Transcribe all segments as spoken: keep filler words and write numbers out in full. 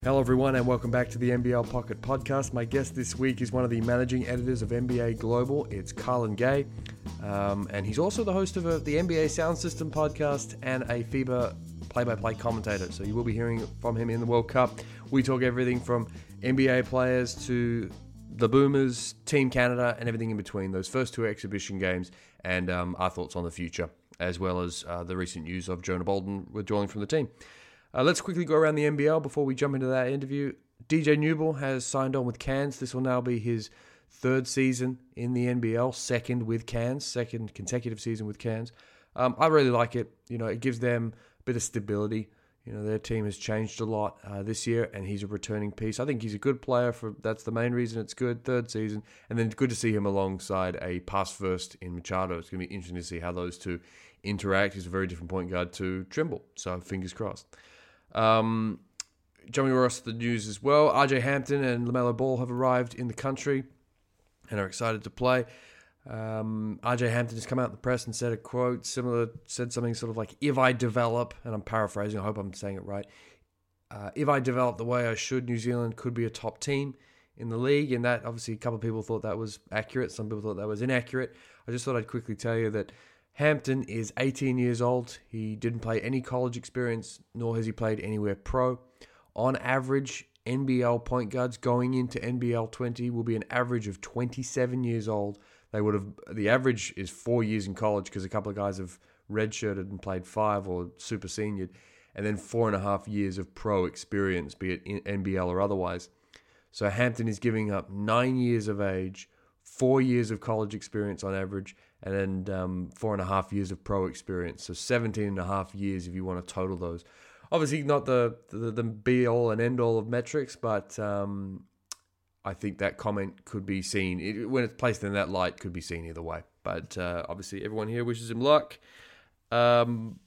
Hello everyone and welcome back to the N B L Pocket Podcast. My guest this week is one of the managing editors of N B A Global. It's Carlin Gay, um, and he's also the host of a, the N B A Sound System podcast and a FIBA play-by-play commentator. So you will be hearing from him in the World Cup. We talk everything from N B A players to the Boomers, Team Canada, and everything in between. Those first two exhibition games and um, our thoughts on the future, as well as uh, the recent news of Jonah Bolden withdrawing from the team. Uh, let's quickly go around the N B L before we jump into that interview. D J Newble has signed on with Cairns. This will now be his third season in the N B L, second with Cairns, second consecutive season with Cairns. Um, I really like it. You know, it gives them a bit of stability. You know, their team has changed a lot uh, this year, and he's a returning piece. I think he's a good player. For that's the main reason it's good. Third season, and then good to see him alongside a pass first in Machado. It's going to be interesting to see how those two interact. He's a very different point guard to Trimble, so fingers crossed. Um, jumping across the news as well, R J Hampton and LaMelo Ball have arrived in the country and are excited to play. Um, R J Hampton has come out in the press and said a quote similar, said something sort of like, if I develop, and I'm paraphrasing, I hope I'm saying it right, uh, if I develop the way I should, New Zealand could be a top team in the league. And that, obviously, a couple of people thought that was accurate. Some people thought that was inaccurate. I just thought I'd quickly tell you that Hampton is eighteen years old. He didn't play any college experience, nor has he played anywhere pro. On average, N B L point guards going into N B L twenty will be an average of twenty-seven years old. They would have, the average is four years in college because a couple of guys have redshirted and played five or super seniored, and then four and a half years of pro experience, be it in N B L or otherwise. So Hampton is giving up nine years of age, four years of college experience on average, and then um, four and a half years of pro experience. So seventeen and a half years if you want to total those. Obviously not the, the, the be-all and end-all of metrics, but um, I think that comment could be seen, it, when it's placed in that light, could be seen either way. But uh, obviously everyone here wishes him luck. Um,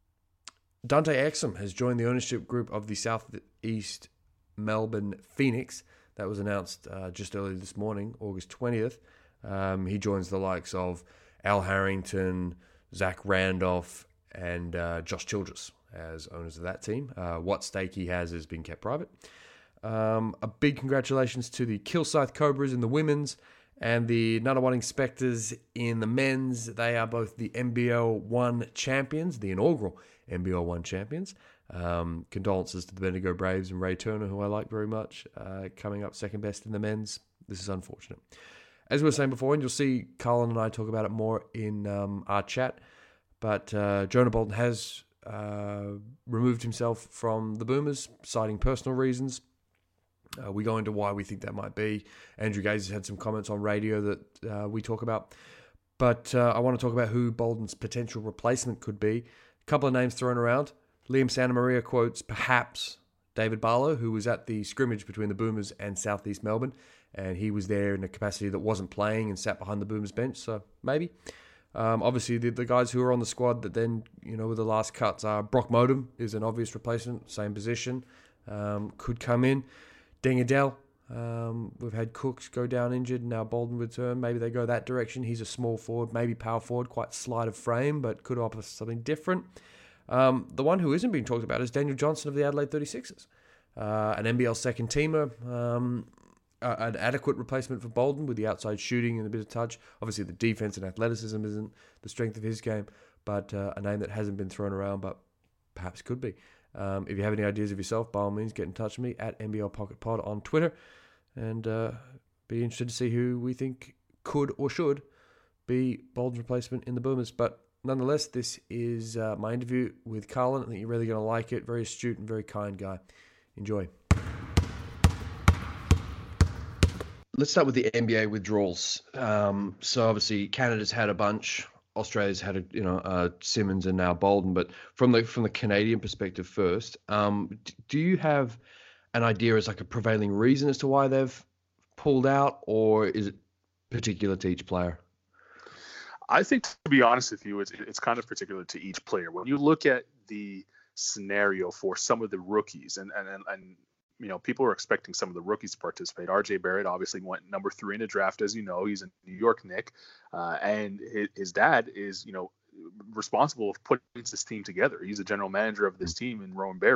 Dante Exum has joined the ownership group of the Southeast Melbourne Phoenix. That was announced uh, just earlier this morning, August twentieth. Um, he joins the likes of Al Harrington, Zach Randolph, and uh, Josh Childress as owners of that team. Uh, what stake he has has been kept private. Um, a big congratulations to the Kilsyth Cobras in the women's and the Nunawading Spectres in the men's. They are both the N B L one champions, the inaugural N B L one champions. Um, condolences to the Bendigo Braves and Ray Turner, who I like very much, uh, coming up second best in the men's. This is unfortunate. As we were saying before, and you'll see Colin and I talk about it more in um, our chat, but uh, Jonah Bolden has uh, removed himself from the Boomers, citing personal reasons. Uh, we go into why we think that might be. Andrew Gaze has had some comments on radio that uh, we talk about. But uh, I want to talk about who Bolden's potential replacement could be. A couple of names thrown around. Liam Santamaria quotes perhaps David Barlow, who was at the scrimmage between the Boomers and Southeast Melbourne, and he was there in a capacity that wasn't playing and sat behind the Boomers bench, so maybe. Um, obviously, the, the guys who are on the squad that then, you know, with the last cuts are Brock Modem is an obvious replacement, same position, um, could come in. Deng Adele, um, we've had Cooks go down injured, now Bolden return. Maybe they go that direction. He's a small forward, maybe power forward, quite slight of frame, but could offer something different. Um, the one who isn't being talked about is Daniel Johnson of the Adelaide thirty-sixers, uh, an N B L second teamer, um, uh, an adequate replacement for Bolden with the outside shooting and a bit of touch. Obviously, the defense and athleticism isn't the strength of his game, but uh, a name that hasn't been thrown around, but perhaps could be. Um, if you have any ideas of yourself, by all means, get in touch with me at N B L Pocket Pod on Twitter, and uh, be interested to see who we think could or should be Bolden's replacement in the Boomers. But nonetheless, this is uh, my interview with Carlin. I think you're really going to like it. Very astute and very kind guy. Enjoy. Let's start with the N B A withdrawals. Um, so obviously, Canada's had a bunch. Australia's had a, you know, uh, Simmons and now Bolden. But from the from the Canadian perspective first, um, do you have an idea as like a prevailing reason as to why they've pulled out, or is it particular to each player? I think, to be honest with you, it's it's kind of particular to each player. When you look at the scenario for some of the rookies, and and and, and you know, people are expecting some of the rookies to participate. R J Barrett obviously went number three in the draft, as you know. He's a New York Knick, uh, and his, his dad is, you know, responsible for putting this team together. He's the general manager of this team in Rowan Barrett.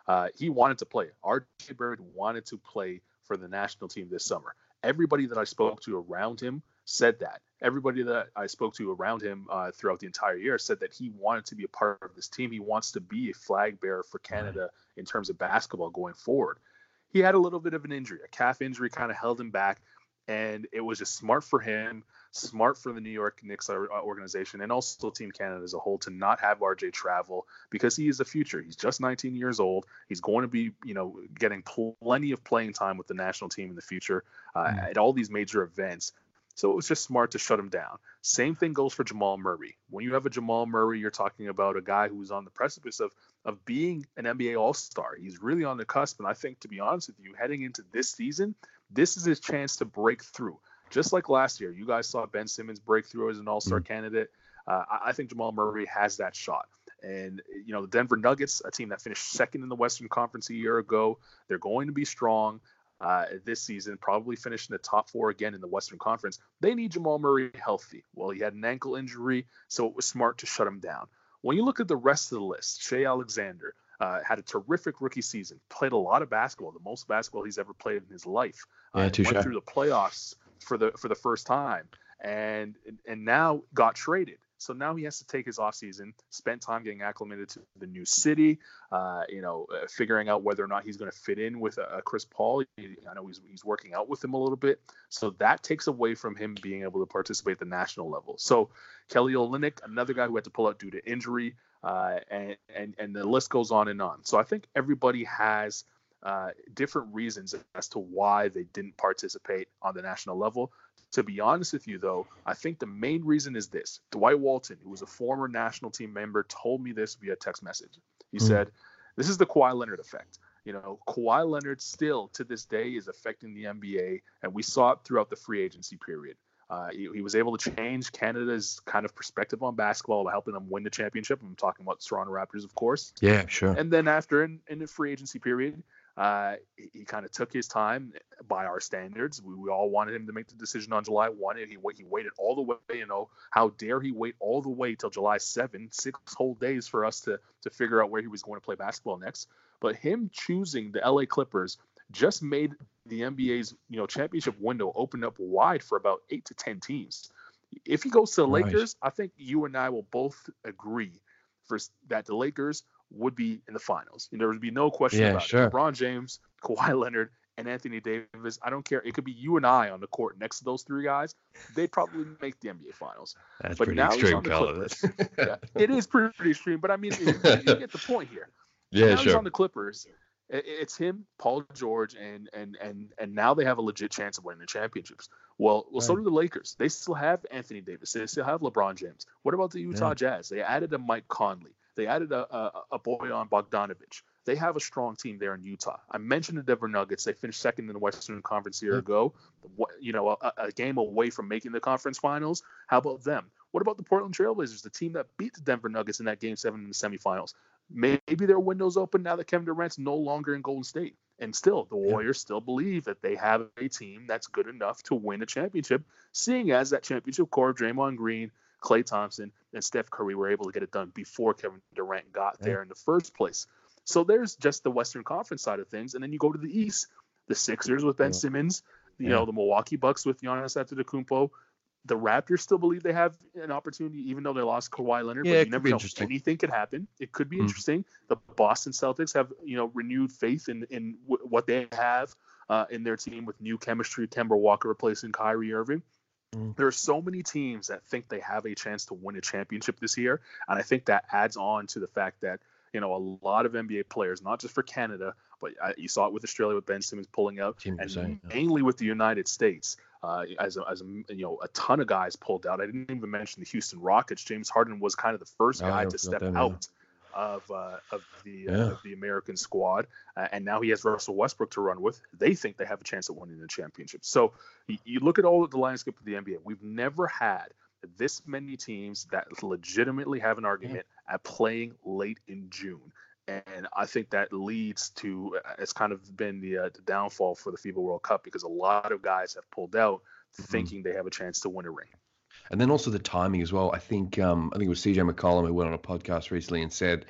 Uh, he wanted to play. R J Barrett wanted to play for the national team this summer. Everybody that I spoke to around him said that. Everybody that I spoke to around him uh, throughout the entire year said that he wanted to be a part of this team. He wants to be a flag bearer for Canada right. in terms of basketball going forward. He had a little bit of an injury. A calf injury kind of held him back. And it was just smart for him, smart for the New York Knicks organization, and also Team Canada as a whole to not have R J travel because he is the future. He's just nineteen years old. He's going to be, you know, getting plenty of playing time with the national team in the future uh, mm. at all these major events. So it was just smart to shut him down. Same thing goes for Jamal Murray. When you have a Jamal Murray, you're talking about a guy who's on the precipice of of being an N B A All-Star. He's really on the cusp, and I think, to be honest with you, heading into this season, this is his chance to break through. Just like last year, you guys saw Ben Simmons break through as an All-Star mm. candidate. Uh, I think Jamal Murray has that shot. And, you know, the Denver Nuggets, a team that finished second in the Western Conference a year ago, they're going to be strong uh, this season, probably finish in the top four again in the Western Conference. They need Jamal Murray healthy. Well, he had an ankle injury, so it was smart to shut him down. When you look at the rest of the list, Shai Alexander uh, had a terrific rookie season, played a lot of basketball, the most basketball he's ever played in his life. Yeah, uh, too went shy. through the playoffs for the for the first time, and and now got traded. So now he has to take his offseason, spend time getting acclimated to the new city, uh, you know, uh, figuring out whether or not he's going to fit in with uh, Chris Paul. I know he's he's working out with him a little bit. So that takes away from him being able to participate at the national level. So Kelly Olynyk, another guy who had to pull out due to injury, uh, and, and, and the list goes on and on. So I think everybody has uh, different reasons as to why they didn't participate on the national level. To be honest with you, though, I think the main reason is this. Dwight Walton, who was a former national team member, told me this via text message. He mm. said, this is the Kawhi Leonard effect. You know, Kawhi Leonard still to this day is affecting the N B A, and we saw it throughout the free agency period. Uh, he, he was able to change Canada's kind of perspective on basketball by helping them win the championship. I'm talking about Toronto Raptors, of course. Yeah, sure. And then after, in, in the free agency period, Uh, he, he kind of took his time by our standards. We, we all wanted him to make the decision on July first. He, he waited all the way, you know, how dare he wait all the way till July seventh, six whole days for us to, to figure out where he was going to play basketball next. But him choosing the L A Clippers just made the N B A's, you know, championship window open up wide for about eight to ten teams. If he goes to the right. Lakers, I think you and I will both agree for that the Lakers would be in the finals. And there would be no question yeah, about sure. it. LeBron James, Kawhi Leonard, and Anthony Davis. I don't care. It could be you and I on the court next to those three guys. They'd probably make the N B A finals. That's but pretty now extreme, he's on the Clippers. yeah, it is pretty, pretty extreme, but I mean, you get the point here. Yeah, now sure. He's on the Clippers. It's him, Paul George, and and and and now they have a legit chance of winning the championships. Well, well, right. so do the Lakers. They still have Anthony Davis. They still have LeBron James. What about the Utah yeah. Jazz? They added a Mike Conley. They added a, a, a Bojan Bogdanovic. They have a strong team there in Utah. I mentioned the Denver Nuggets. They finished second in the Western Conference a year yeah. ago, you know, a, a game away from making the conference finals. How about them? What about the Portland Trailblazers, the team that beat the Denver Nuggets in that game seven in the semifinals? Maybe their window's open now that Kevin Durant's no longer in Golden State. And still, the Warriors yeah. still believe that they have a team that's good enough to win a championship, seeing as that championship core of Draymond Green, Klay Thompson, and Steph Curry were able to get it done before Kevin Durant got yeah. there in the first place. So there's just the Western Conference side of things. And then you go to the East, the Sixers with Ben yeah. Simmons, you yeah. know, the Milwaukee Bucks with Giannis Antetokounmpo. The Raptors still believe they have an opportunity, even though they lost Kawhi Leonard. Yeah, but you never know. Anything could happen. It could be mm. interesting. The Boston Celtics have, you know, renewed faith in, in w- what they have uh, in their team with new chemistry, Kemba Walker replacing Kyrie Irving. Mm. There are so many teams that think they have a chance to win a championship this year. And I think that adds on to the fact that, you know, a lot of N B A players, not just for Canada, but I, you saw it with Australia with Ben Simmons pulling out, and percent, mainly yeah. with the United States, uh, as a, as a, you know, a ton of guys pulled out. I didn't even mention the Houston Rockets. James Harden was kind of the first guy oh, to step them, out yeah. of uh, of the uh, yeah. of the American squad, uh, and now he has Russell Westbrook to run with. They think they have a chance at winning the championship. So you, you look at all of the landscape of the N B A. We've never had this many teams that legitimately have an argument yeah. at playing late in June. And I think that leads to, it's kind of been the, uh, the downfall for the FIBA World Cup, because a lot of guys have pulled out mm-hmm. thinking they have a chance to win a ring. And then also the timing as well. I think um, I think it was C J McCollum who went on a podcast recently and said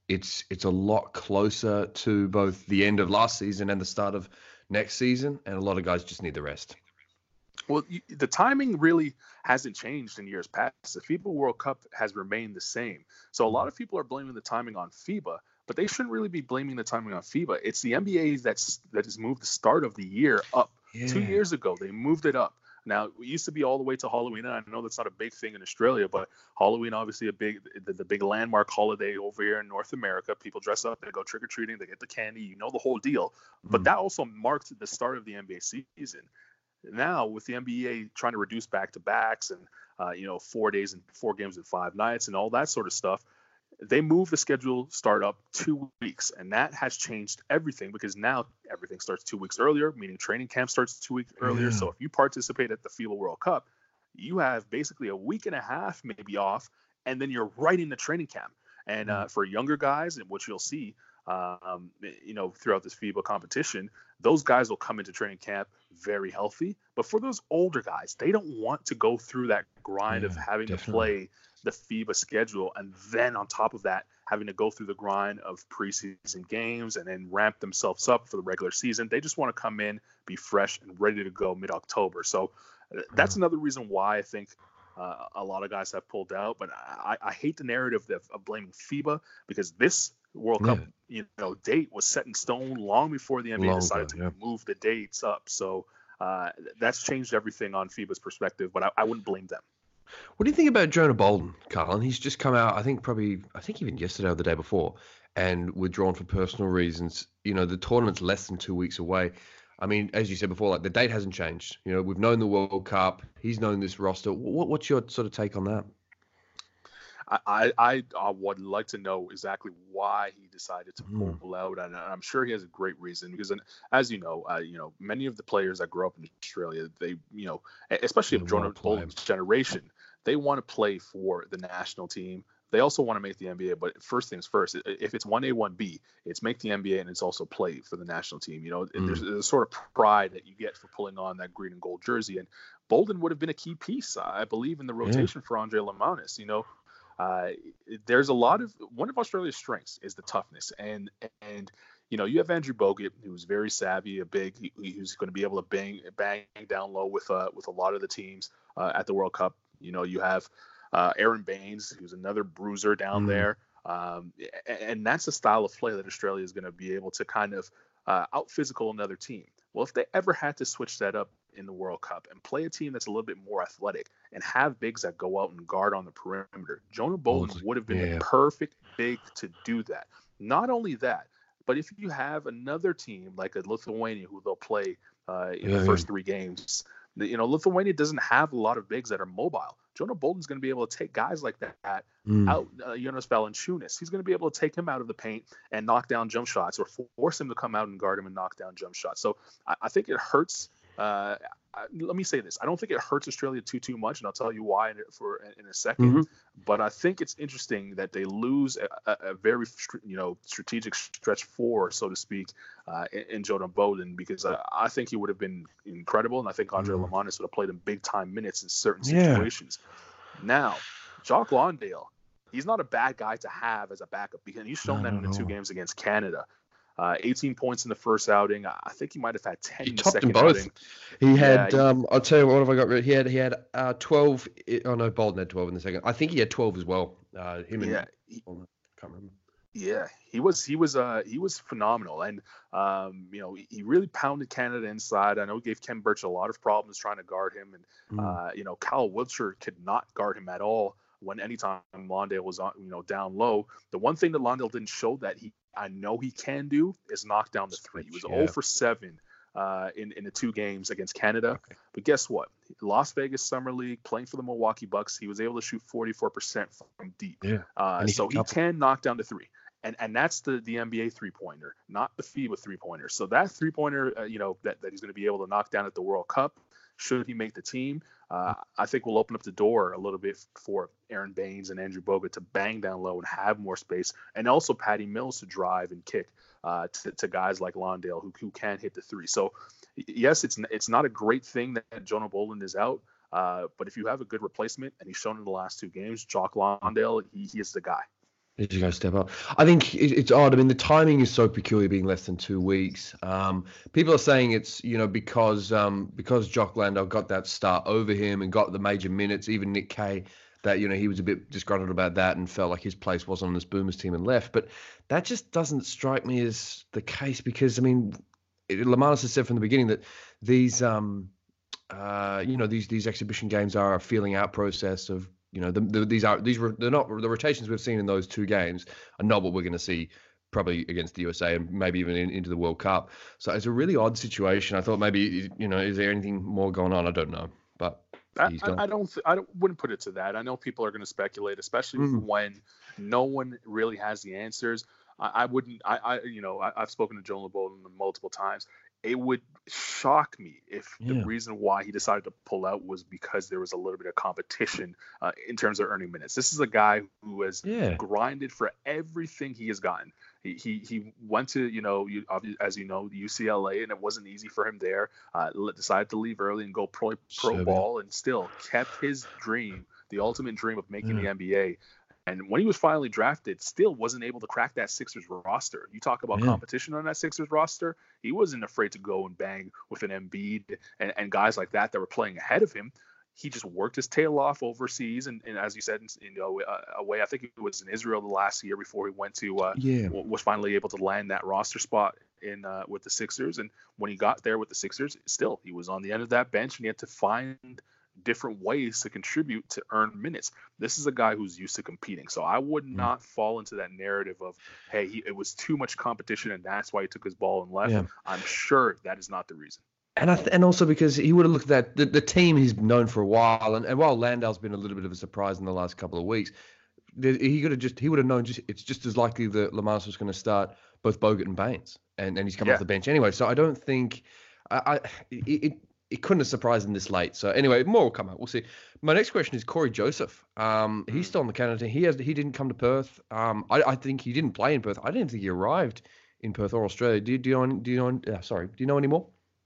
it's it's a lot closer to both the end of last season and the start of next season, and a lot of guys just need the rest. Well, you, the timing really hasn't changed in years past. The FIBA World Cup has remained the same. So a lot of people are blaming the timing on FIBA, but they shouldn't really be blaming the timing on FIBA. It's the N B A that's that has moved the start of the year up. Yeah. Two years ago, they moved it up. Now, it used to be all the way to Halloween, and I know that's not a big thing in Australia, but Halloween, obviously, a big the, the big landmark holiday over here in North America. People dress up, they go trick-or-treating, they get the candy, you know the whole deal. But Mm. that also marked the start of the N B A season. Now, with the N B A trying to reduce back-to-backs and, uh, you know, four days and four games in five nights and all that sort of stuff, they moved the schedule start up two weeks. And that has changed everything because now everything starts two weeks earlier, meaning training camp starts two weeks earlier. Yeah. So if you participate at the FIBA World Cup, you have basically a week and a half maybe off, and then you're right into training camp. And uh, for younger guys, and what you'll see, um, you know, throughout this FIBA competition, those guys will come into training camp very healthy. But for those older guys, they don't want to go through that grind Yeah, of having definitely. to play the FIBA schedule, and then on top of that, having to go through the grind of preseason games and then ramp themselves up for the regular season. They just want to come in, be fresh, and ready to go mid-October. So uh, that's another reason why I think uh, a lot of guys have pulled out. But I, I hate the narrative of, of blaming FIBA because this World Cup, Yeah. you know, date was set in stone long before the N B A Long decided ago, to yeah. move the dates up. So uh, that's changed everything on FIBA's perspective, but I, I wouldn't blame them. What do you think about Jonah Bolden, Carlin? He's just come out, I think probably, I think even yesterday or the day before, and withdrawn for personal reasons. You know, the tournament's less than two weeks away. I mean, as you said before, like the date hasn't changed. You know, we've known the World Cup. He's known this roster. What, what's your sort of take on that? I, I, I would like to know exactly why he decided to Mm. pull out, and I'm sure he has a great reason. Because, as you know, uh, you know, many of the players that grow up in Australia, they, you know, especially They of wanna Jonah play. Bolden's generation, they want to play for the national team. They also want to make the N B A. But first things first, i- if it's one A, one B, it's make the N B A and it's also play for the national team. You know, Mm. there's, there's a sort of pride that you get for pulling on that green and gold jersey, and Bolden would have been a key piece, I believe, in the rotation for Andre Lamanis. You know. Uh, there's a lot of one of Australia's strengths is the toughness, and and you know you have Andrew Bogut, who's very savvy, a big, he, who's going to be able to bang bang down low with uh with a lot of the teams uh, at the World Cup. You know you have uh, Aaron Baines, who's another bruiser down Mm. there, um, and, and that's the style of play that Australia is going to be able to kind of uh, out physical another team. Well, if they ever had to switch that up in the World Cup and play a team that's a little bit more athletic and have bigs that go out and guard on the perimeter, Jonah Bolden Bolden, would have been yeah. the perfect big to do that. Not only that, but if you have another team like a Lithuania who they'll play uh, in Yeah, the first yeah. three games, the- you know, Lithuania doesn't have a lot of bigs that are mobile. Jonah Bolden's going to be able to take guys like that Mm. out. Uh, Jonas Valanciunas, he's going to be able to take him out of the paint and knock down jump shots, or force him to come out and guard him and knock down jump shots. So I, I think it hurts. Uh, I, let me say this: I don't think it hurts Australia too too much, and I'll tell you why in, for in a second. Mhm. But I think it's interesting that they lose a, a, a very str- you know strategic stretch four, so to speak, uh, in, in Jonah Bolden, because I, I think he would have been incredible, and I think Andre Mm. Lamanis would have played him big time minutes in certain Yeah. situations. Now, Jock Lawndale, he's not a bad guy to have as a backup because he's shown No, that in not the at two all. games against Canada. Uh, eighteen points in the first outing. I think he might have had ten He in the topped them second both. outing. He Yeah, had, he- um, I'll tell you what have I got. Right? He had, he had uh, twelve. Oh no, Bolden had twelve in the second. I think he had twelve as well. Uh, him and Yeah, he- Bolden, can't remember. Yeah, he was he was uh he was phenomenal, and um you know he, he really pounded Canada inside. I know he gave Ken Birch a lot of problems trying to guard him, and Mm. uh you know Kyle Wiltshire could not guard him at all when anytime Lawndale was on you know down low. The one thing that Lawndale didn't show that he I know he can do is knock down the three. He was Yeah. zero for seven uh in in the two games against Canada. Okay. But guess what? Las Vegas Summer League, playing for the Milwaukee Bucks, he was able to shoot forty-four percent from deep. Yeah. Uh, And he so hit a he couple. can knock down the three. And and that's the, the N B A three-pointer, not the FIBA three-pointer. So that three-pointer, uh, you know, that, that he's going to be able to knock down at the World Cup, should he make the team, uh, I think will open up the door a little bit for Aaron Baines and Andrew Bogut to bang down low and have more space, and also Patty Mills to drive and kick uh, to, to guys like Lawndale who, who can hit the three. So, y- yes, it's it's not a great thing that Jonah Bolden is out, uh, but if you have a good replacement, and he's shown in the last two games, Jock Lawndale, he, he is the guy. He's going to step up. I think it, it's odd. I mean, the timing is so peculiar, being less than two weeks. Um, people are saying it's you know because um, because Jock Landale got that start over him and got the major minutes. Even Nick Kay, that you know he was a bit disgruntled about that and felt like his place wasn't on this Boomers team and left. But that just doesn't strike me as the case because I mean, Lemanis has said from the beginning that these um, uh, you know these these exhibition games are a feeling out process of. You know, the, the, these are these were they're not the rotations we've seen in those two games are not what we're going to see probably against the U S A and maybe even in, into the World Cup. So it's a really odd situation. I thought maybe you know, is there anything more going on? I don't know, but I, he's I, gone. I don't th- I don't, wouldn't put it to that. I know people are going to speculate, especially Mm. when no one really has the answers. I, I wouldn't. I, I you know I, I've spoken to Joe LeBoldon multiple times. It would shock me if the Yeah. reason why he decided to pull out was because there was a little bit of competition uh, in terms of earning minutes. This is a guy who has Yeah. grinded for everything he has gotten. He he, he went to, you know, you, as you know, U C L A, and it wasn't easy for him there. Uh, decided to leave early and go pro, pro So ball, and still kept his dream, the ultimate dream of making Yeah. the N B A. And when he was finally drafted, still wasn't able to crack that Sixers roster. You talk about Yeah. competition on that Sixers roster. He wasn't afraid to go and bang with an Embiid and, and guys like that that were playing ahead of him. He just worked his tail off overseas, and, and as you said, you know, uh, away. I think it was in Israel the last year before he went to uh, Yeah. was finally able to land that roster spot in uh, with the Sixers. And when he got there with the Sixers, still he was on the end of that bench, and he had to find different ways to contribute to earn minutes. This is a guy who's used to competing. So I would not fall into that narrative of, hey, he, it was too much competition and that's why he took his ball and left. Yeah. I'm sure that is not the reason. And I th- and also because he would have looked at that the, the team he's known for a while, and, and while Landale's been a little bit of a surprise in the last couple of weeks, the- he could have just he would have known just it's just as likely that Lemanis was going to start both Bogut and Baines, and, and he's come Yeah. off the bench anyway. So I don't think I, I it, it it couldn't have surprised him this late. So anyway, more will come out. We'll see. My next question is Corey Joseph. Um, he's still on the Canada team. He has he didn't come to Perth. Um, I, I think he didn't play in Perth. I didn't think he arrived in Perth or Australia. Do, you- do you know? Do you know? Uh, sorry, do you know any more?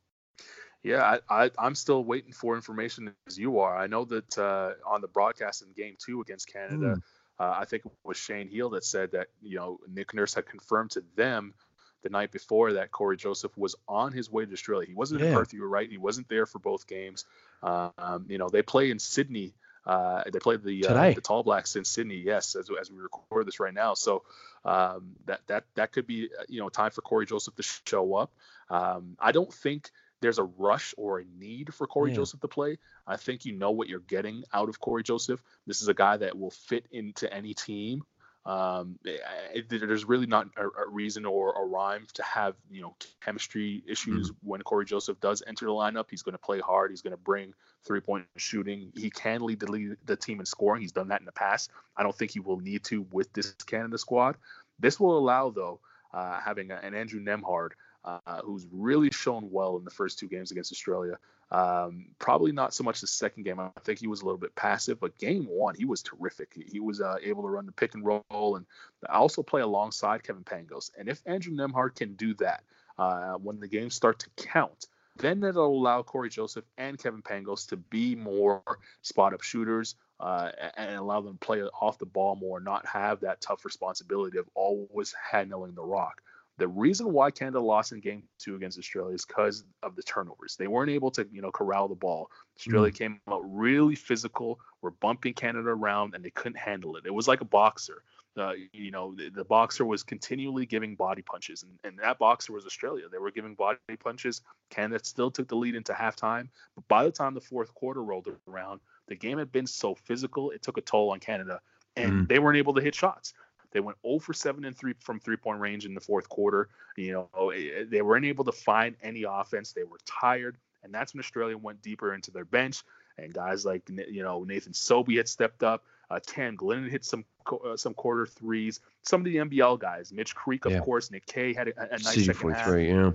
Yeah, I, I, I'm still waiting for information as you are. I know that uh, on the broadcast in game two against Canada, uh, I think it was Shane Heel that said that, you know, Nick Nurse had confirmed to them the night before that Corey Joseph was on his way to Australia. He wasn't Yeah. in Perth, you were right. He wasn't there for both games. Uh, um, you know, they play in Sydney. Uh, they played the uh, Today. the Tall Blacks in Sydney, yes, as, as we record this right now. So um, that that that could be, you know, time for Corey Joseph to show up. Um, I don't think there's a rush or a need for Corey Yeah. Joseph to play. I think you know what you're getting out of Corey Joseph. This is a guy that will fit into any team. Um, it, there's really not a, a reason or a rhyme to have, you know, chemistry issues mm-hmm. when Corey Joseph does enter the lineup. He's going to play hard. He's going to bring three-point shooting. He can lead the, lead the team in scoring. He's done that in the past. I don't think he will need to with this Canada squad. This will allow, though, uh, having a, an Andrew Nembhard, Uh, who's really shown well in the first two games against Australia. Um, probably not so much the second game. I think he was a little bit passive, but game one, he was terrific. He, he was uh, able to run the pick and roll and also play alongside Kevin Pangos. And if Andrew Nembhard can do that uh, when the games start to count, then it'll allow Corey Joseph and Kevin Pangos to be more spot-up shooters uh, and allow them to play off the ball more, not have that tough responsibility of always handling the rock. The reason why Canada lost in game two against Australia is because of the turnovers. They weren't able to, you know, corral the ball. Australia mm. came out really physical, were bumping Canada around, and they couldn't handle it. It was like a boxer. Uh, you know, the, the boxer was continually giving body punches, and, and that boxer was Australia. They were giving body punches. Canada still took the lead into halftime. But by the time the fourth quarter rolled around, the game had been so physical, it took a toll on Canada, and mm. they weren't able to hit shots. They went zero for seven and three from three-point range in the fourth quarter. You know, they weren't able to find any offense. They were tired, and that's when Australia went deeper into their bench. And guys like, you know, Nathan Sobey had stepped up. Uh, Tam Glennon hit some uh, some quarter threes. Some of the N B L guys, Mitch Creek, of yeah. course. Nick Kay had a, a nice second half. Yeah.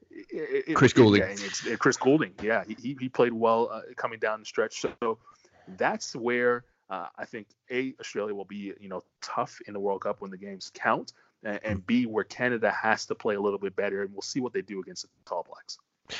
It, it, Chris it, Goulding. Yeah, it's, it, Chris Goulding, yeah, he he played well uh, coming down the stretch. So that's where. Uh, I think A, Australia will be, you know, tough in the World Cup when the games count, and, and B, where Canada has to play a little bit better, and we'll see what they do against the Tall Blacks.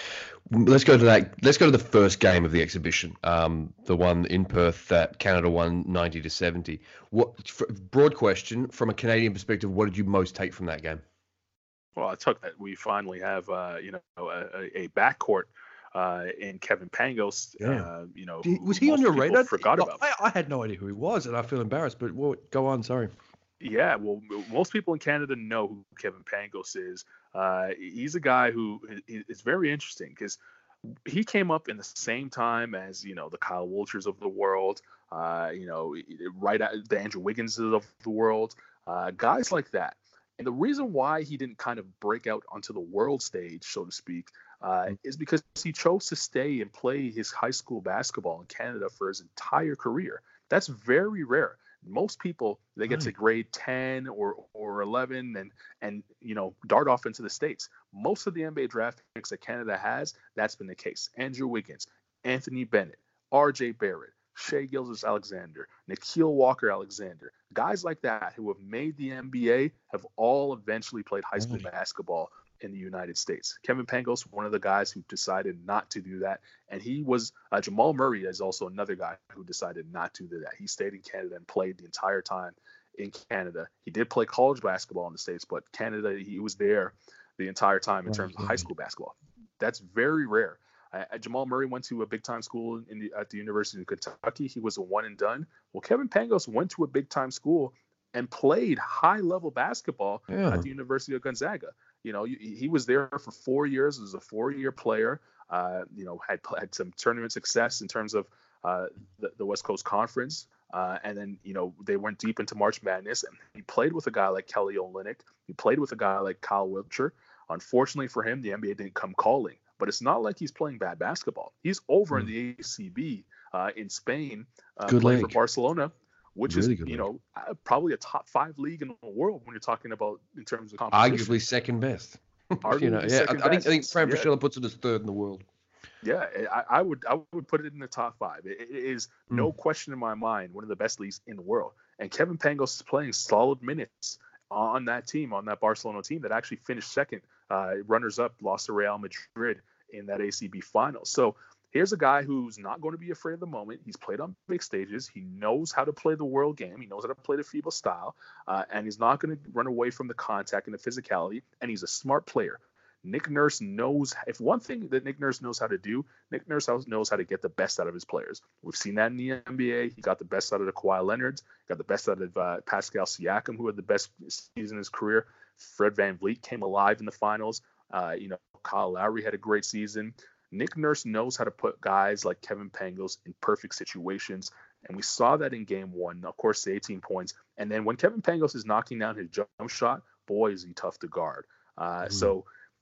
let's go to that. Let's go to the first game of the exhibition, um, the one in Perth that Canada won ninety to seventy. What broad question from a Canadian perspective? What did you most take from that game? Well, I took that we finally have uh, you know a, a backcourt uh, in Kevin Pangos. Yeah. Uh, you know, Did, who, was who he on most your people radar? forgot about. I, I had no idea who he was, and I feel embarrassed. But well, go on. Sorry. Yeah, well, most people in Canada know who Kevin Pangos is. Uh, he's a guy who is very interesting because he came up in the same time as, you know, the Kyle Walshers of the world, uh, you know, right at the Andrew Wigginses of the world, uh, guys like that. And the reason why he didn't kind of break out onto the world stage, so to speak, uh, is because he chose to stay and play his high school basketball in Canada for his entire career. That's very rare. Most people, they get Right. to grade ten or or eleven and and you know dart off into the States. Most of the N B A draft picks that Canada has, that's been the case. Andrew Wiggins, Anthony Bennett, R J Barrett, Shai Gilgeous-Alexander, Nikhil Walker-Alexander, guys like that who have made the N B A have all eventually played high school Right. basketball in the United States. Kevin Pangos, one of the guys who decided not to do that, and he was uh, Jamal Murray is also another guy who decided not to do that. He stayed in Canada and played the entire time in Canada. He did play college basketball in the States, but Canada, he was there the entire time in Right, terms of yeah. high school basketball. That's very rare. Uh, Jamal Murray went to a big time school in the, at the University of Kentucky. He was a one and done. Well, Kevin Pangos went to a big time school and played high level basketball Yeah. at the University of Gonzaga. You know, he was there for four years as a four-year player. Uh, you know, had had some tournament success in terms of uh, the, the West Coast Conference, uh, and then you know they went deep into March Madness. And he played with a guy like Kelly Olynyk. He played with a guy like Kyle Wiltshire. Unfortunately for him, the N B A didn't come calling. But it's not like he's playing bad basketball. He's over Mm. in the A C B uh, in Spain, uh, Good playing for league. Barcelona, which Really is good you league. know uh, probably a top five league in the world when you're talking about in terms of competition. Arguably second best. Arguably you know, yeah. I, second I think I think best. Fran Yeah. Fraschilla puts it as third in the world. Yeah, I, I would I would put it in the top five. It, it is no question in my mind one of the best leagues in the world. And Kevin Pangos is playing solid minutes on that team, on that Barcelona team that actually finished second, uh, runners up, lost to Real Madrid in that A C B final. So here's a guy who's not going to be afraid of the moment. He's played on big stages. He knows how to play the world game. He knows how to play the FIBA style, uh, and he's not going to run away from the contact and the physicality. And he's a smart player. Nick Nurse knows, if one thing that Nick Nurse knows how to do, Nick Nurse knows how to get the best out of his players. We've seen that in the N B A. He got the best out of the Kawhi Leonard, got the best out of uh, Pascal Siakam, who had the best season in his career. Fred VanVleet came alive in the finals. Uh, you know, Kyle Lowry had a great season. Nick Nurse knows how to put guys like Kevin Pangos in perfect situations. And we saw that in game one, of course, the eighteen points. And then when Kevin Pangos is knocking down his jump shot, boy, is he tough to guard. Uh, mm-hmm. So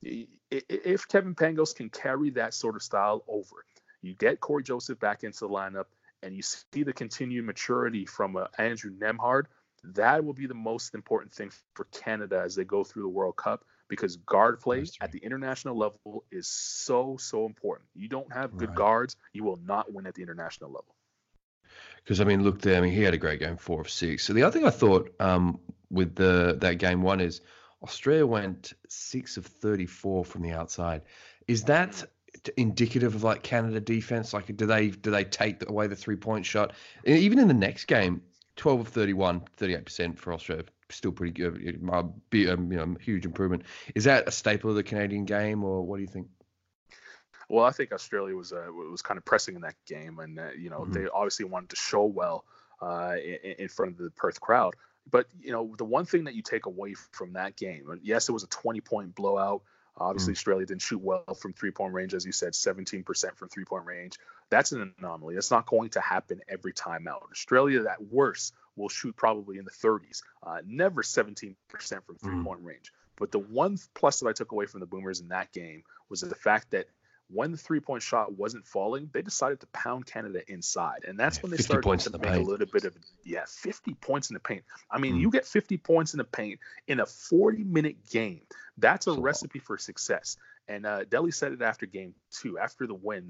if Kevin Pangos can carry that sort of style over, you get Corey Joseph back into the lineup and you see the continued maturity from uh, Andrew Nembhard, that will be the most important thing for Canada as they go through the World Cup, because guard play right. at the international level is so, so important. You don't have good right. guards, you will not win at the international level. Because, I mean, look there, I mean, he had a great game, four of six. So the other thing I thought um, with the that game one is Australia went six of thirty-four from the outside. Is that indicative of like Canada defense? Like, do they do they take away the three point shot? Even in the next game, twelve of thirty-one, thirty-eight percent for Australia, still pretty good. Um, you know, huge improvement. Is that a staple of the Canadian game, or what do you think? Well, I think Australia was uh, was kind of pressing in that game, and uh, you know mm-hmm. they obviously wanted to show well uh, in, in front of the Perth crowd. But, you know, the one thing that you take away from that game, and yes, it was a twenty-point blowout. Obviously, mm. Australia didn't shoot well from three-point range, as you said, seventeen percent from three-point range. That's an anomaly. That's not going to happen every time out. Australia, at worst, will shoot probably in the thirties, uh, never seventeen percent from three-point mm. range. But the one plus that I took away from the Boomers in that game was the fact that when the three-point shot wasn't falling, they decided to pound Canada inside. And that's yeah, when they started to make paint. a little bit of, yeah, fifty points in the paint. I mean, mm. you get fifty points in the paint in a forty-minute game. That's a so recipe for success. And uh, Delhi said it after game two, after the win, that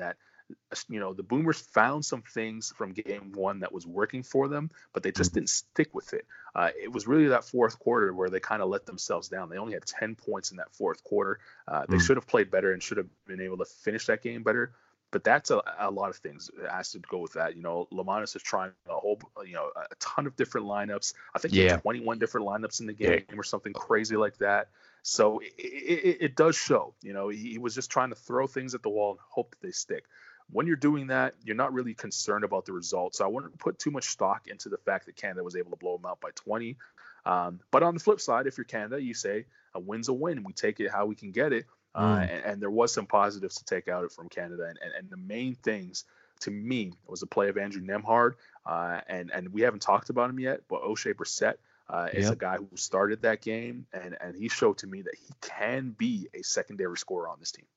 you know, the Boomers found some things from game one that was working for them, but they just didn't stick with it. Uh, it was really that fourth quarter where they kind of let themselves down. They only had ten points in that fourth quarter. Uh, they mm. should have played better and should have been able to finish that game better. But that's a, a lot of things that has to go with that. You know, Lamanis is trying a whole, you know, a ton of different lineups. I think yeah. he had twenty-one different lineups in the game yeah. or something crazy like that. So it, it, it does show. You know, he, he was just trying to throw things at the wall and hope that they stick. When you're doing that, you're not really concerned about the results. So I wouldn't put too much stock into the fact that Canada was able to blow them out by twenty. Um, but on the flip side, if you're Canada, you say a win's a win. We take it how we can get it. Uh, mm. and, and there was some positives to take out from Canada. And, and, and the main things to me was the play of Andrew Nembhard. Uh, and, and we haven't talked about him yet, but O'Shea Brissett uh, is yep. a guy who started that game. And, and he showed to me that he can be a secondary scorer on this team.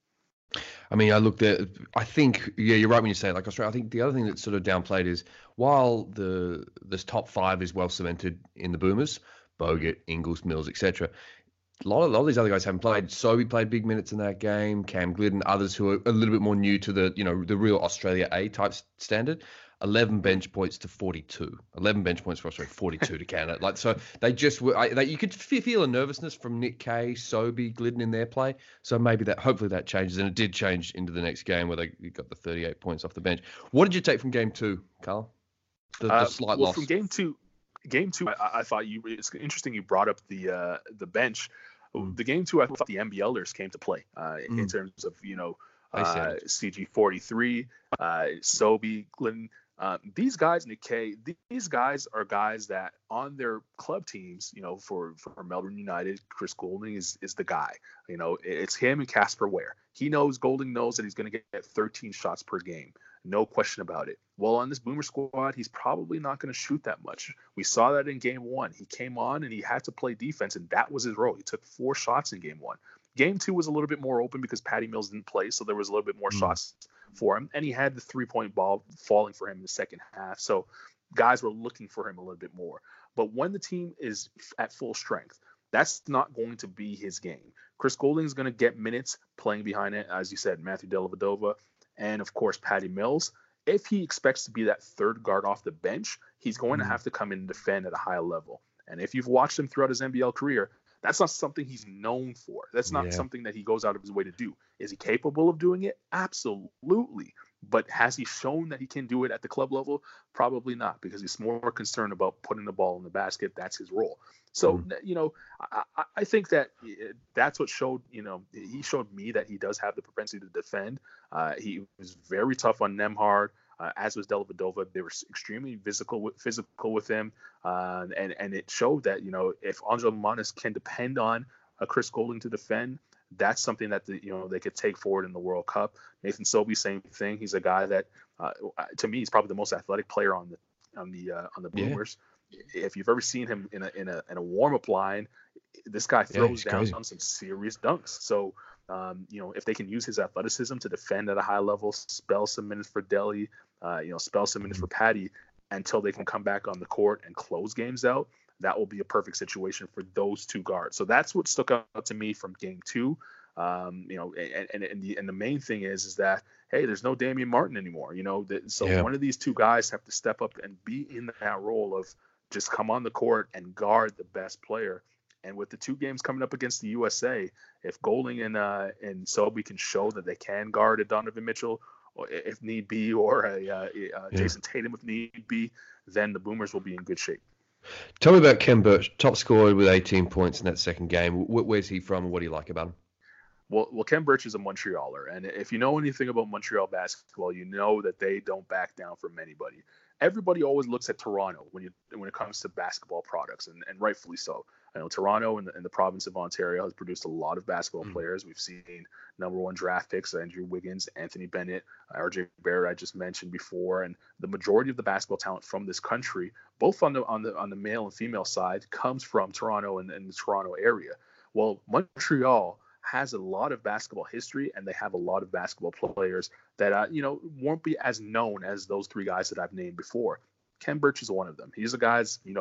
I mean, I looked at, I think, yeah, you're right when you say it, like Australia. I think the other thing that's sort of downplayed is while the this top five is well cemented in the Boomers, Bogut, Ingles, Mills, et cetera, A lot, of, a lot of these other guys haven't played. Sobey played big minutes in that game. Cam Glidden, others who are a little bit more new to the, you know, the real Australia A type standard. eleven bench points to forty-two. eleven bench points for Australia, forty-two to Canada. Like, so they just were, I, they, you could feel a nervousness from Nick Kay, Sobey, Glidden in their play. So maybe that, hopefully that changes. And it did change into the next game where they got the thirty-eight points off the bench. What did you take from game two, Carl? The, the uh, slight well, loss. From game two, game two, I, I thought you, it's interesting you brought up the, uh, the bench. Mm. The game two, I thought the NBLers came to play uh, mm. in terms of, you know, uh, C G forty-three, uh, Sobey, Glidden. Uh, these guys, Nick Kay, these guys are guys that on their club teams, you know, for, for Melbourne United, Chris Goulding is is the guy. You know, it's him and Casper Ware. He knows, Goulding knows that he's going to get thirteen shots per game. No question about it. Well, on this Boomer squad, he's probably not going to shoot that much. We saw that in game one. He came on and he had to play defense, and that was his role. He took four shots in game one. Game two was a little bit more open because Patty Mills didn't play, so there was a little bit more mm. shots for him. And he had the three-point ball falling for him in the second half. So guys were looking for him a little bit more. But when the team is at full strength, that's not going to be his game. Chris Goulding is going to get minutes playing behind it, as you said, Matthew Dellavedova, and, of course, Patty Mills. If he expects to be that third guard off the bench, he's going mm. to have to come in and defend at a high level. And if you've watched him throughout his N B L career, that's not something he's known for. That's not yeah. something that he goes out of his way to do. Is he capable of doing it? Absolutely. But has he shown that he can do it at the club level? Probably not, because he's more concerned about putting the ball in the basket. That's his role. So, mm. you know, I, I think that that's what showed, you know, he showed me that he does have the propensity to defend. Uh, he was very tough on Nembhard, uh, as was Dellavedova. They were extremely physical, physical with him. Uh, and, and it showed that, you know, if Angelo Lamanis can depend on a Chris Goulding to defend, that's something that, the, you know, they could take forward in the World Cup. Nathan Sobey, same thing. He's a guy that, uh, to me, he's probably the most athletic player on the on the uh, on the Boomers. Yeah. If you've ever seen him in a in a in a warm up line, this guy throws yeah, down crazy. on some serious dunks. So, um, you know, if they can use his athleticism to defend at a high level, spell some minutes for Delhi, uh, you know, spell some minutes mm-hmm. for Patty until they can come back on the court and close games out, that will be a perfect situation for those two guards. So that's what stuck out to me from game two. Um, you know, and, and, and, the, and the main thing is, is that, hey, there's no Damian Martin anymore, you know, that, so yeah. one of these two guys have to step up and be in that role of just come on the court and guard the best player. And with the two games coming up against the U S A, if Goulding and, uh, and Sobey can show that they can guard a Donovan Mitchell, or if need be, or a, uh, a yeah. Jason Tatum if need be, then the Boomers will be in good shape. Tell me about Kem Birch, top scorer with eighteen points in that second game. Where's he from? What do you like about him? Well, well, Kem Birch is a Montrealer, and if you know anything about Montreal basketball, you know that they don't back down from anybody. Everybody always looks at Toronto when you when it comes to basketball products, and, and rightfully so. I know Toronto and the, and the province of Ontario has produced a lot of basketball mm-hmm. players. We've seen number one draft picks, Andrew Wiggins, Anthony Bennett, R J Barrett, I just mentioned before, and the majority of the basketball talent from this country, both on the on the on the male and female side, comes from Toronto and, and the Toronto area. Well, Montreal has a lot of basketball history, and they have a lot of basketball players that, uh, you know, won't be as known as those three guys that I've named before. Kem Birch is one of them. He's a guy's, you know,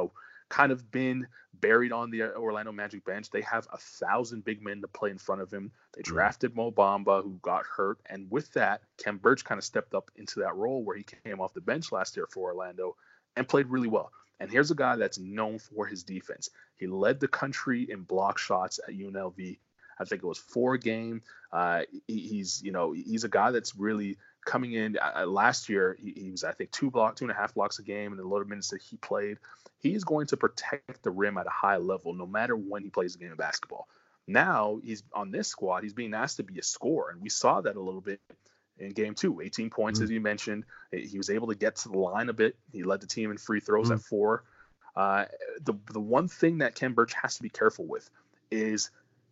kind of been buried on the Orlando Magic bench. They have a thousand big men to play in front of him. They drafted Mo Bamba, who got hurt. And with that, Kem Birch kind of stepped up into that role where he came off the bench last year for Orlando and played really well. And here's a guy that's known for his defense. He led the country in block shots at U N L V. I think it was four a game. Uh, he, he's, you know, he's a guy that's really coming in. Uh, last year, he, he was, I think, two block, two and a half blocks a game in the little minutes that he played. He's going to protect the rim at a high level, no matter when he plays a game of basketball. Now he's on this squad. He's being asked to be a scorer, and we saw that a little bit in game two. eighteen points, mm. as you mentioned. He was able to get to the line a bit. He led the team in free throws mm. at four. Uh, the the one thing that Kem Birch has to be careful with is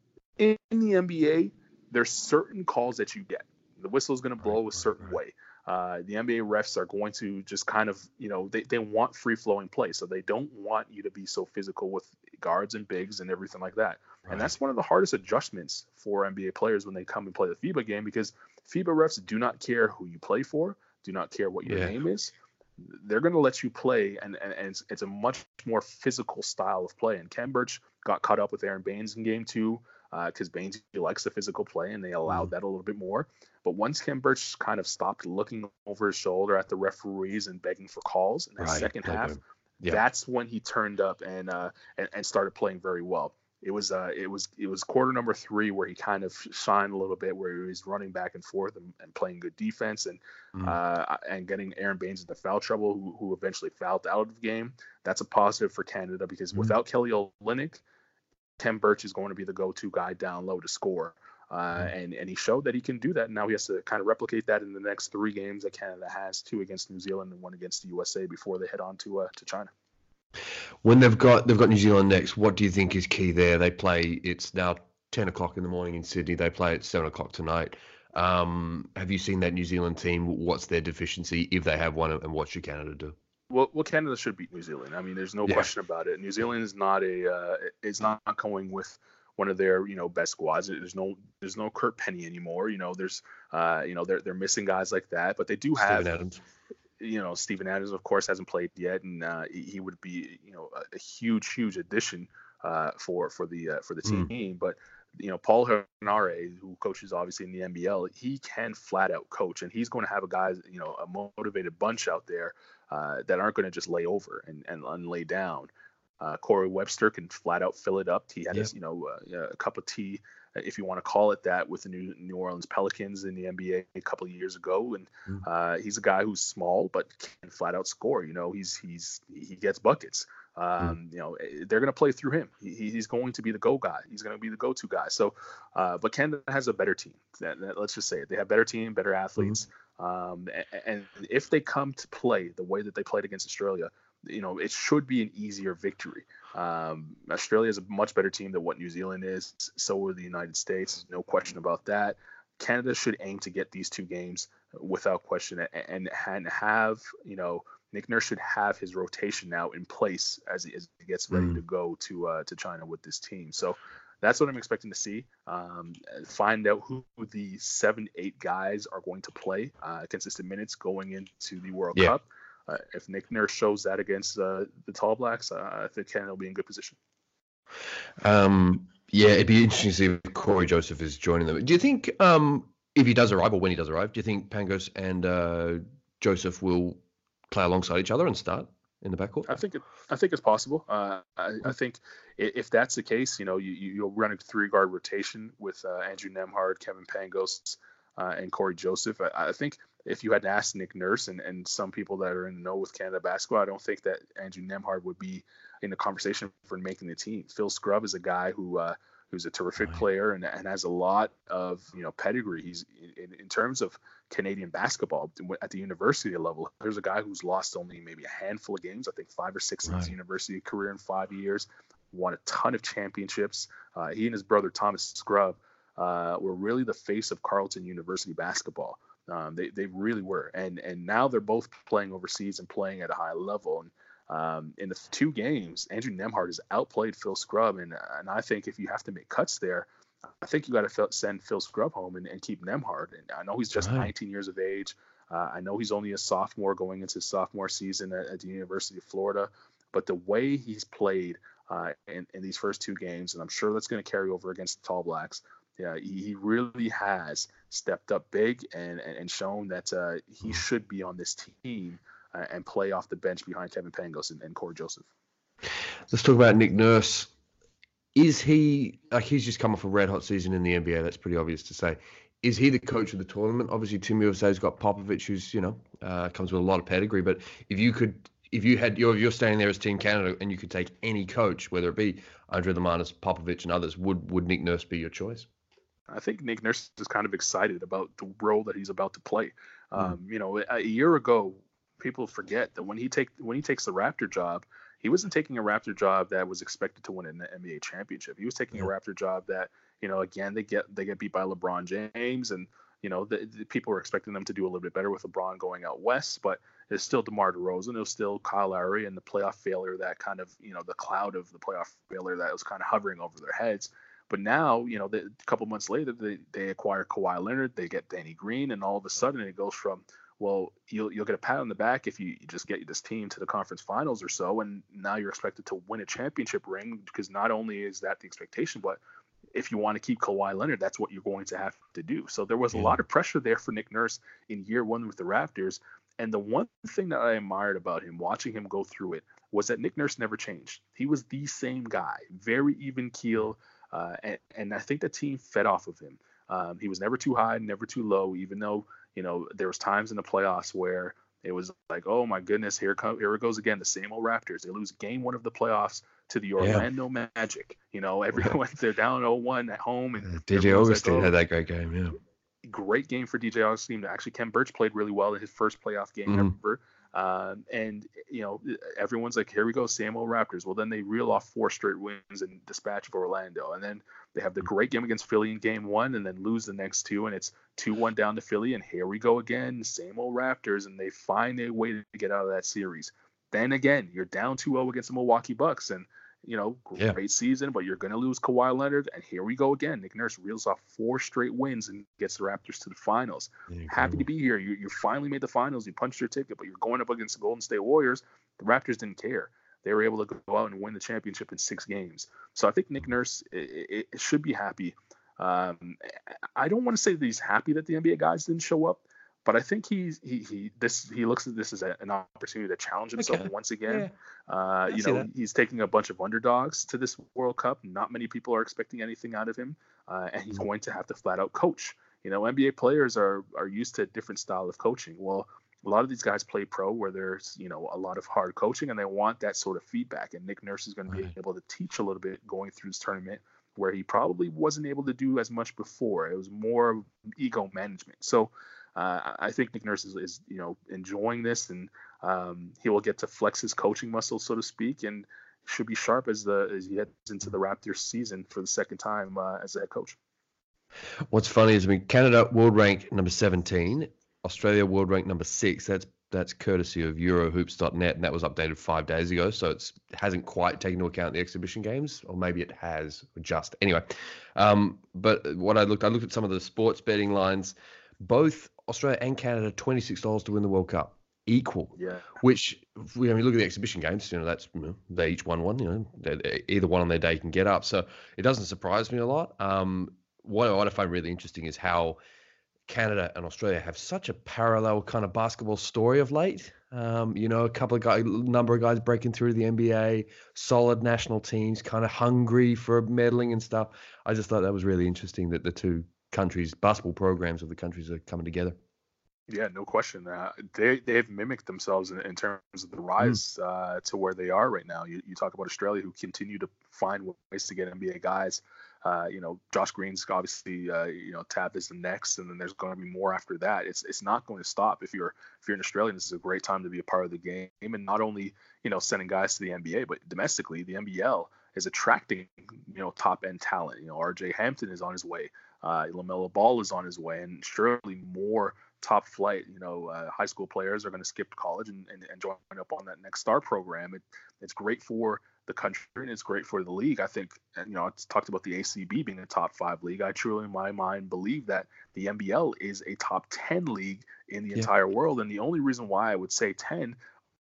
in the N B A, there's certain calls that you get. The whistle is going to blow right, a certain right, right. way. Uh, the N B A refs are going to just kind of, you know, they, they want free-flowing play. So they don't want you to be so physical with guards and bigs and everything like that. Right. And that's one of the hardest adjustments for N B A players when they come and play the FIBA game, because FIBA refs do not care who you play for, do not care what your yeah. name is. They're going to let you play, and, and, and it's, it's a much more physical style of play. And Kem Birch got caught up with Aaron Baines in game two because uh, Baines likes the physical play, and they allowed mm. that a little bit more. But once Kem Birch kind of stopped looking over his shoulder at the referees and begging for calls in that right. second half, yeah. that's when he turned up and, uh, and and started playing very well. It was uh it was it was quarter number three where he kind of shined a little bit, where he was running back and forth and, and playing good defense and mm. uh and getting Aaron Baines into foul trouble, who, who eventually fouled out of the game. That's a positive for Canada, because mm. without Kelly Olynyk, Kem Birch is going to be the go-to guy down low to score. Uh, mm. and, and he showed that he can do that. And now he has to kind of replicate that in the next three games that Canada has, two against New Zealand and one against the U S A, before they head on to uh, to China. When they've got they've got New Zealand next, what do you think is key there? They play, it's now ten o'clock in the morning in Sydney. They play at seven o'clock tonight. Um, have you seen that New Zealand team? What's their deficiency, if they have one, and what should Canada do? Well, well, Canada should beat New Zealand. I mean, there's no yeah. question about it. New Zealand is not a uh, is not going with one of their, you know, best squads. There's no there's no Kurt Penny anymore. You know, there's uh, you know, they're they're missing guys like that, but they do have Steven Adams. You know, Steven Adams, of course, hasn't played yet, and uh, he would be, you know, a, a huge, huge addition uh, for for the uh, for the team. Mm. But you know, Paul Henare, who coaches obviously in the N B L, he can flat out coach, and he's going to have a guys, you know, a motivated bunch out there uh, that aren't going to just lay over and, and, and lay down. Uh, Corey Webster can flat out fill it up. He had, yep. his, you know, uh, a cup of tea, if you want to call it that, with the New, New Orleans Pelicans in the N B A a couple of years ago. And mm. uh, he's a guy who's small but can flat out score. You know, he's he's he gets buckets. Um, mm. You know, they're going to play through him. He, he's going to be the go guy. He's going to be the go-to guy. So, uh, but Canada has a better team. That, that, let's just say it. They have better team, better athletes. Mm. Um, and, and if they come to play the way that they played against Australia, you know, it should be an easier victory. Um, Australia is a much better team than what New Zealand is. So are the United States. No question about that. Canada should aim to get these two games without question, and, and have, you know, Nick Nurse should have his rotation now in place as he, as he gets ready mm. to go to uh, to China with this team. So that's what I'm expecting to see. Um, find out who the seven, eight guys are going to play uh, consistent minutes going into the World yeah. Cup. Uh, if Nick Nurse shows that against uh, the Tall Blacks, uh, I think Canada will be in good position. Um, yeah, it'd be interesting to see if Corey Joseph is joining them. Do you think, um, if he does arrive, or when he does arrive, do you think Pangos and uh, Joseph will play alongside each other and start in the backcourt? I think it, I think it's possible. Uh, I, I think if that's the case, you know, you, you'll run a three-guard rotation with uh, Andrew Nembhard, Kevin Pangos, uh, and Corey Joseph. I, I think if you had to ask Nick Nurse and, and some people that are in the know with Canada basketball, I don't think that Andrew Nembhard would be in the conversation for making the team. Phil Scrubb is a guy who uh, who's a terrific right. player and, and has a lot of, you know, pedigree. He's in, in terms of Canadian basketball at the university level. There's a guy who's lost only maybe a handful of games, I think five or six right. in his university career in five years, won a ton of championships. Uh, he and his brother Thomas Scrubb uh, were really the face of Carleton University basketball. Um, they they really were, and and now they're both playing overseas and playing at a high level. And um, in the two games, Andrew Nembhard has outplayed Phil Scrubb, and and I think if you have to make cuts there, I think you got to send Phil Scrubb home and, and keep Nembhard. And I know he's just right. nineteen years of age. Uh, I know he's only a sophomore going into his sophomore season at, at the University of Florida, but the way he's played uh, in, in these first two games, and I'm sure that's going to carry over against the Tall Blacks. Yeah, he, he really has stepped up big and, and, and shown that uh, he should be on this team uh, and play off the bench behind Kevin Pangos and, and Corey Joseph. Let's talk about Nick Nurse. Is he, like, he's just come off a red hot season in the N B A. That's pretty obvious to say. Is he the coach of the tournament? Obviously, Team U S A's got Popovich, who's, you know, uh, comes with a lot of pedigree. But if you could, if you had, you're, you're standing there as Team Canada and you could take any coach, whether it be Andre Lamanis, Popovich, and others, would would Nick Nurse be your choice? I think Nick Nurse is kind of excited about the role that he's about to play. Mm. Um, you know, a, a year ago, people forget that when he take when he takes the Raptor job, he wasn't taking a Raptor job that was expected to win an N B A championship. He was taking Yeah. a Raptor job that, you know, again, they get they get beat by LeBron James, and you know, the, the people were expecting them to do a little bit better with LeBron going out west, but it's still DeMar DeRozan, it was still Kyle Lowry, and the playoff failure that kind of, you know, the cloud of the playoff failure that was kind of hovering over their heads. But now, you know, the, a couple months later, they, they acquire Kawhi Leonard, they get Danny Green, and all of a sudden it goes from, well, you'll you'll get a pat on the back if you, you just get this team to the conference finals or so, and now you're expected to win a championship ring, because not only is that the expectation, but if you want to keep Kawhi Leonard, that's what you're going to have to do. So there was a Yeah. lot of pressure there for Nick Nurse in year one with the Raptors. And the one thing that I admired about him, watching him go through it, was that Nick Nurse never changed. He was the same guy, very even keel. Uh, and, and I think the team fed off of him. Um, he was never too high, never too low, even though, you know, there was times in the playoffs where it was like, oh my goodness, here come, here it goes again, the same old Raptors. They lose game one of the playoffs to the Orlando yeah. Magic. You know, everyone, they're down oh one at home. And D J Augustine like, oh, had that great game, yeah. Great game for D J Augustine. Actually, Ken Birch played really well in his first playoff game mm-hmm. ever. Um, and, you know, everyone's like, here we go, same old Raptors. Well, then they reel off four straight wins and dispatch of Orlando. And then they have the great game against Philly in game one and then lose the next two. And it's two one down to Philly. And here we go again, same old Raptors. And they find a way to get out of that series. Then again, you're down two oh against the Milwaukee Bucks. And, you know, great yeah. season, but you're going to lose Kawhi Leonard. And here we go again. Nick Nurse reels off four straight wins and gets the Raptors to the finals. Happy to be here. You, you finally made the finals. You punched your ticket, but you're going up against the Golden State Warriors. The Raptors didn't care. They were able to go out and win the championship in six games. So I think Nick Nurse it, it should be happy. Um, I don't want to say that he's happy that the N B A guys didn't show up, but I think he's he he this he looks at this as a, an opportunity to challenge himself okay. once again. Yeah. Uh, you know, that. He's taking a bunch of underdogs to this World Cup. Not many people are expecting anything out of him, uh, and he's going to have to flat out coach. You know, N B A players are are used to a different style of coaching. Well, a lot of these guys play pro where there's, you know, a lot of hard coaching, and they want that sort of feedback. And Nick Nurse is going to be right. able to teach a little bit going through this tournament, where he probably wasn't able to do as much before. It was more ego management. So. Uh, I think Nick Nurse is, is, you know, enjoying this, and um, he will get to flex his coaching muscle, so to speak, and should be sharp as the as he heads into the Raptors season for the second time uh, as a head coach. What's funny is, I mean, Canada world rank number seventeen, Australia world rank number six. That's that's courtesy of Eurohoops dot net, and that was updated five days ago, so it's it hasn't quite taken into account the exhibition games, or maybe it has just anyway. Um, but what I looked, I looked at some of the sports betting lines, both Australia and Canada, twenty-six dollars to win the World Cup, equal. Yeah. Which, when I mean, look at the exhibition games, you know, that's, you know, they each won one, you know, they, they, either one on their day can get up. So it doesn't surprise me a lot. Um, what, what I find really interesting is how Canada and Australia have such a parallel kind of basketball story of late. Um, you know, a couple of guys, number of guys breaking through the N B A, solid national teams, kind of hungry for medaling and stuff. I just thought that was really interesting that the two countries, basketball programs of the countries are coming together. Yeah, no question. Uh, they they've mimicked themselves in, in terms of the rise mm. uh, to where they are right now. You you talk about Australia, who continue to find ways to get N B A guys. Uh, you know, Josh Green's obviously uh, you know tapped as the next, and then there's going to be more after that. It's it's not going to stop. If you're if you're an Australian, this is a great time to be a part of the game, and not only you know sending guys to the N B A, but domestically, the N B L is attracting you know top end talent. You know, R J Hampton is on his way. Uh, LaMelo Ball is on his way, and surely more top flight, you know, uh, high school players are going to skip college and, and, and join up on that next star program. It, it's great for the country and it's great for the league. I think, you know, it's talked about the A C B being a top five league. I truly, in my mind, believe that the N B L is a top ten league in the yeah. entire world. And the only reason why I would say ten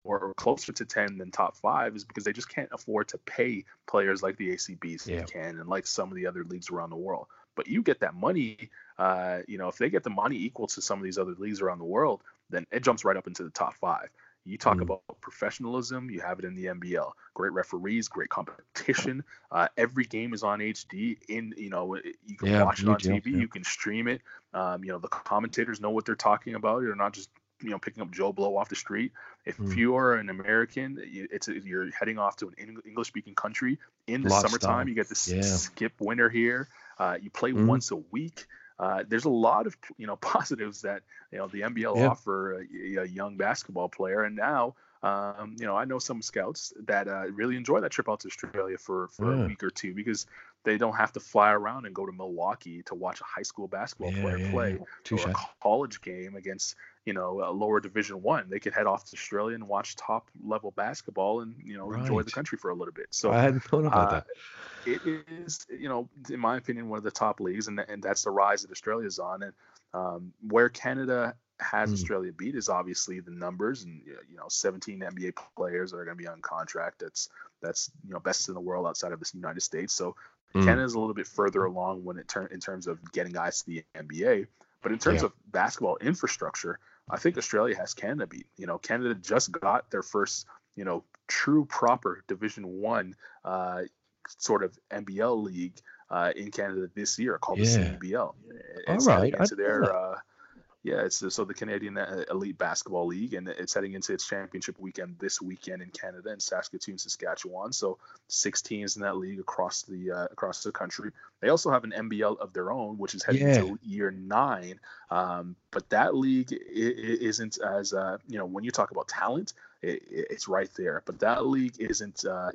or, or closer to ten than top five is because they just can't afford to pay players like the A C B C Yeah. can and like some of the other leagues around the world. But you get that money, uh, you know, if they get the money equal to some of these other leagues around the world, then it jumps right up into the top five. You talk Mm. about professionalism, you have it in the N B L. Great referees, great competition. Uh, every game is on H D. In you know, you can Yeah, watch it new on deal, T V, yeah. you can stream it. Um, you know, the commentators know what they're talking about. They're not just you know picking up Joe Blow off the street. If Mm. you are an American, it's a, you're heading off to an English speaking country in the Lifestyle. summertime. You get to Yeah. skip winter here. Uh, you play Mm. once a week. Uh, there's a lot of you know positives that you know the N B L Yeah. offer a, a young basketball player, and now um, you know I know some scouts that uh, really enjoy that trip out to Australia for for Yeah. a week or two because they don't have to fly around and go to Milwaukee to watch a high school basketball Yeah, player yeah, play yeah. or Touche. a college game against you know a lower Division One. They could head off to Australia and watch top level basketball and you know enjoy Right. the country for a little bit. So I hadn't thought about uh, that. it is, you know, in my opinion, one of the top leagues, and and that's the rise that Australia's on. And um, where Canada has Mm. Australia beat is obviously the numbers, and you know, seventeen N B A players that are going to be on contract. That's that's you know best in the world outside of the United States. So Mm. Canada's a little bit further along when it turn in terms of getting guys to the N B A. But in terms Yeah. of basketball infrastructure, I think Australia has Canada beat. You know, Canada just got their first, you know, true proper Division One uh, sort of N B L league uh, in Canada this year called the Yeah. C B L. All It's right. heading I into didn't know their that. uh, yeah, it's the, so the Canadian uh, Elite Basketball League, and it's heading into its championship weekend this weekend in Canada in Saskatoon, Saskatchewan. So six teams in that league across the uh, across the country. They also have an N B L of their own, which is heading Yeah. into year nine. Um, but that league i- i- isn't as uh, you know when you talk about talent, it, it's right there. But that league isn't uh,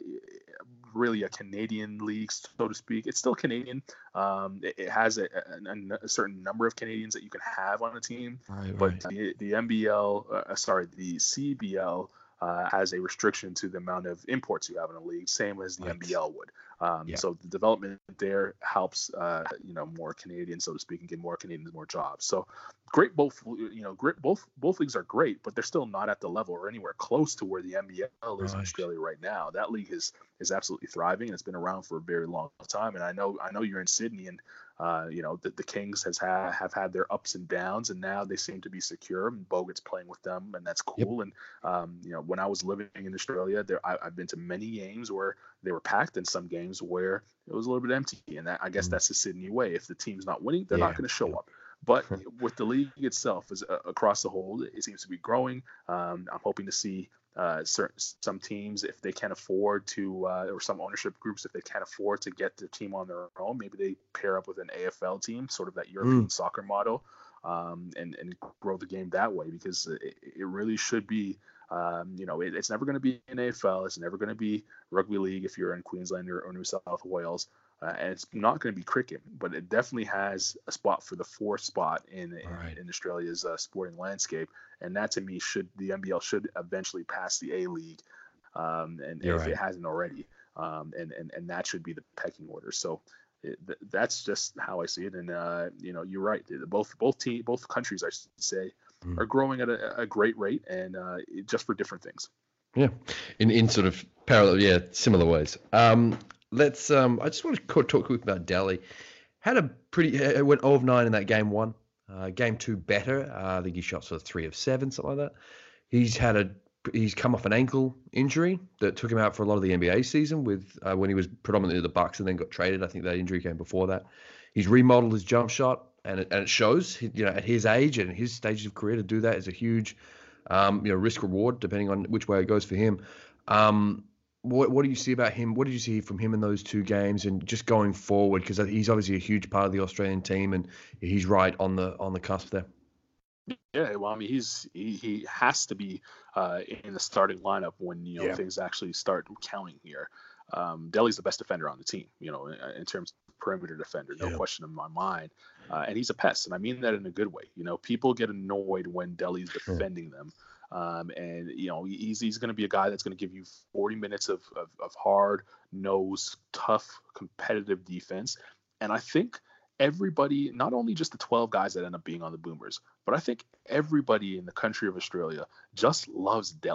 really a Canadian league, so to speak. It's still Canadian. Um, it, it has a, a, a certain number of Canadians that you can have on a team, Right, but right. the, the N B L, uh, sorry, the C B L uh, has a restriction to the amount of imports you have in a league, same as the Right. N B L would. Um, Yeah. So the development there helps, uh, you know, more Canadians, so to speak, and give more Canadians more jobs. So great, both you know, great, both both leagues are great, but they're still not at the level or anywhere close to where the N B L is in Right. Australia right now. That league is is absolutely thriving, and it's been around for a very long time. And I know I know you're in Sydney, and uh, you know the, the Kings has had have had their ups and downs, and now they seem to be secure. And Bogut's playing with them, and that's Yep. cool. And um, you know, when I was living in Australia, there I, I've been to many games where they were packed, and some games where it was a little bit empty. And that, I guess Mm. that's the Sydney way. If the team's not winning, they're Yeah. not going to show Yeah. up. But with the league itself, is uh, across the whole, it seems to be growing. Um, I'm hoping to see uh, certain some teams, if they can't afford to, uh, or some ownership groups, if they can't afford to get their team on their own, maybe they pair up with an A F L team, sort of that European Mm. soccer model, um, and and grow the game that way, because it, it really should be. Um, you know, it, it's never going to be an A F L. It's never going to be rugby league if you're in Queensland or, or New South Wales. Uh, and it's not going to be cricket, but it definitely has a spot for the fourth spot in in, Right. in Australia's uh, sporting landscape, and that to me should the N B L should eventually pass the A League, um, and You're if right. it hasn't already, um, and and and that should be the pecking order. So. It, th- that's just how I see it, and uh, you know, you're right. Both both team, both countries, I should say, Mm. are growing at a, a great rate, and uh, it- just for different things. Yeah, in in sort of parallel, yeah, similar ways. Um, let's. Um, I just want to co- talk quick about Delhi. Had a pretty. uh, Went zero of nine in that game one. Uh, game two better. Uh, I think he shot sort of three of seven, something like that. He's had a. He's come off an ankle injury that took him out for a lot of the N B A season with uh, when he was predominantly the Bucks and then got traded. I think that injury came before that. He's remodeled his jump shot, and it, and it shows. He- You know, at his age and his stages of career, to do that is a huge, um, you know, risk reward depending on which way it goes for him. Um, what what do you see about him? What did you see from him in those two games, and just going forward? Because he's obviously a huge part of the Australian team, and he's right on the on the cusp there. Yeah, well, I mean, he's he, he has to be uh, in the starting lineup when you know Yeah. things actually start counting here. Um, Delhi's the best defender on the team, you know, in, in terms of perimeter defender, no Yeah. question in my mind. Uh, and he's a pest, and I mean that in a good way. You know, people get annoyed when Delhi's defending them, um, and you know he's he's going to be a guy that's going to give you forty minutes of of, of hard nosed, tough, competitive defense. And I think everybody, not only just the twelve guys that end up being on the Boomers, but I think everybody in the country of Australia just loves Delhi.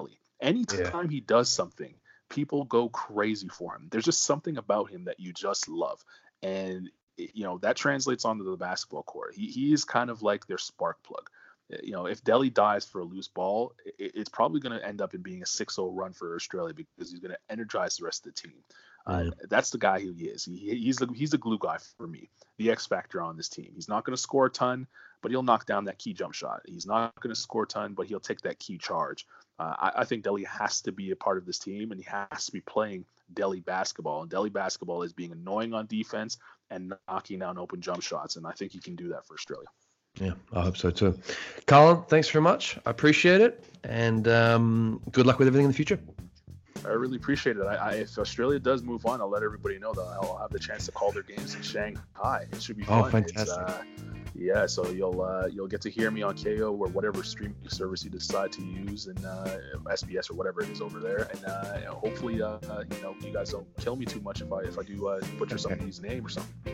anytime yeah. he does something, people go crazy for him. There's just something about him that you just love. And, you know, that translates onto the basketball court. He, he is kind of like their spark plug. You know, if Delhi dives for a loose ball, it, it's probably going to end up in being a six oh run for Australia because he's going to energize the rest of the team. Uh, that's the guy who he is. He, he's the he's the glue guy for me, the X factor on this team. He's not going to score a ton, but he'll knock down that key jump shot. He's not going to score a ton, but he'll take that key charge. Uh, I, I think Delhi has to be a part of this team, and he has to be playing Delhi basketball. And Delhi basketball is being annoying on defense and knocking down open jump shots, and I think he can do that for Australia. Yeah, I hope so too. Carlin, thanks very much. I appreciate it, and um, good luck with everything in the future. I really appreciate it. I, I, if Australia does move on, I'll let everybody know that I'll have the chance to call their games in Shanghai. It should be fun. Oh, fantastic! Uh, yeah, so you'll uh, you'll get to hear me on K O or whatever streaming service you decide to use, and uh, S B S or whatever it is over there. And uh, you know, hopefully, uh, you know, you guys don't kill me too much if I if I do uh, butcher somebody's name or something.